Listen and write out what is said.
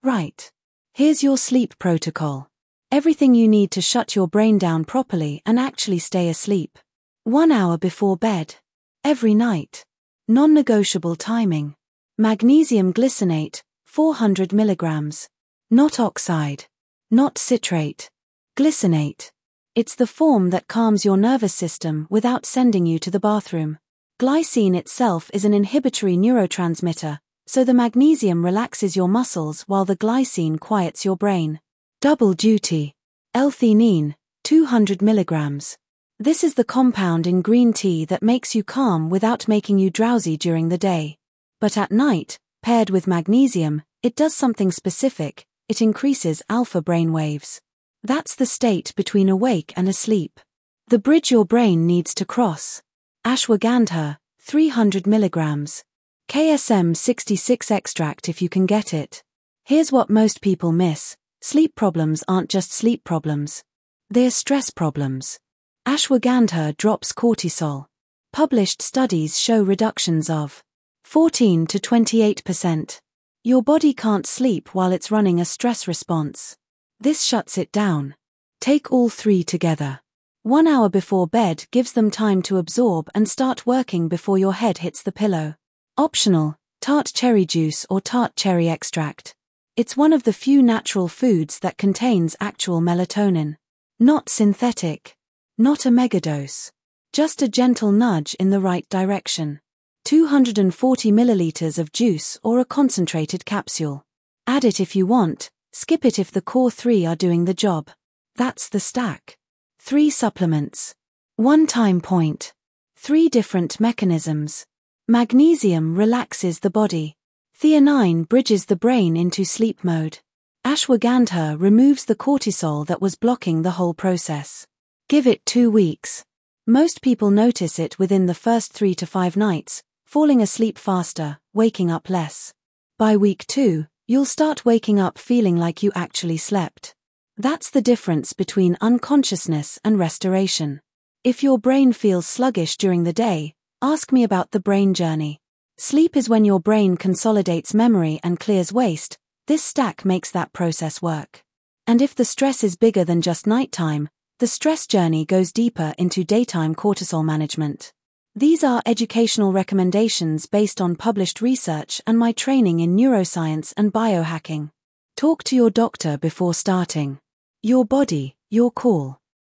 Right. Here's your sleep protocol. Everything you need to shut your brain down properly and actually stay asleep. 1 hour before bed. Every night. Non-negotiable timing. Magnesium glycinate, 400 milligrams. Not oxide. Not citrate. Glycinate. It's the form that calms your nervous system without sending you to the bathroom. Glycine itself is an inhibitory neurotransmitter, so the magnesium relaxes your muscles while the glycine quiets your brain. Double duty. L-theanine, 200 milligrams. This is the compound in green tea that makes you calm without making you drowsy during the day. But at night, paired with magnesium, it does something specific. It increases alpha brainwaves. That's the state between awake and asleep. The bridge your brain needs to cross. Ashwagandha, 300 milligrams. KSM 66 extract if you can get it. Here's what most people miss. Sleep problems aren't just sleep problems. They're stress problems. Ashwagandha drops cortisol. Published studies show reductions of 14 to 28%. Your body can't sleep while it's running a stress response. This shuts it down. Take all three together. 1 hour before bed gives them time to absorb and start working before your head hits the pillow. Optional, tart cherry juice or tart cherry extract. It's one of the few natural foods that contains actual melatonin. Not synthetic. Not a megadose. Just a gentle nudge in the right direction. 240 milliliters of juice or a concentrated capsule. Add it if you want, skip it if the core 3 are doing the job. That's the stack. 3 supplements. 1 time point. 3 different mechanisms. Magnesium relaxes the body. Theanine bridges the brain into sleep mode. Ashwagandha removes the cortisol that was blocking the whole process. Give it 2 weeks. Most people notice it within the first 3 to 5 nights, falling asleep faster, waking up less. By week 2, you'll start waking up feeling like you actually slept. That's the difference between unconsciousness and restoration. If your brain feels sluggish during the day, ask me about the brain journey. Sleep is when your brain consolidates memory and clears waste. This stack makes that process work. And if the stress is bigger than just nighttime, the stress journey goes deeper into daytime cortisol management. These are educational recommendations based on published research and my training in neuroscience and biohacking. Talk to your doctor before starting. Your body, your call.